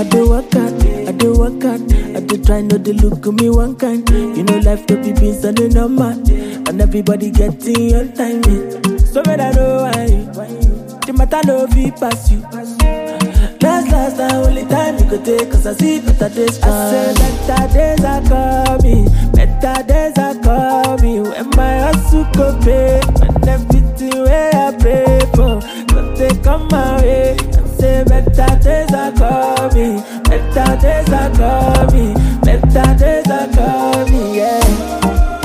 I do work hard, I do work hard. I do try not to look at me one kind. You know life to be beans and no man. And everybody getting your time. So when I know why the matter no be pass you. Last the only time you could take, cause I see better days. I say better days are coming, better days are coming. When my hustle go pay, when everything where I pray for, don't take come my way. I say better days are coming, better days are coming, better days are coming, yeah.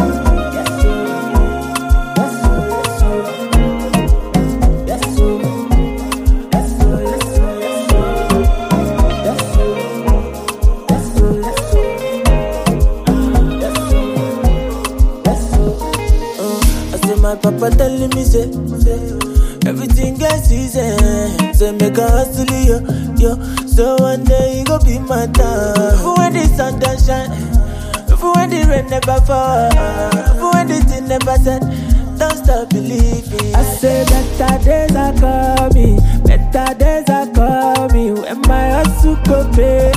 My papa telling me say everything gets easy. Say make a hustle yo. So one day you go be my time. Even when the sun don't shine, even when the rain never fall, even when the thing never said, don't stop believing. I say better days are coming, better days are coming. When my hustle go pay,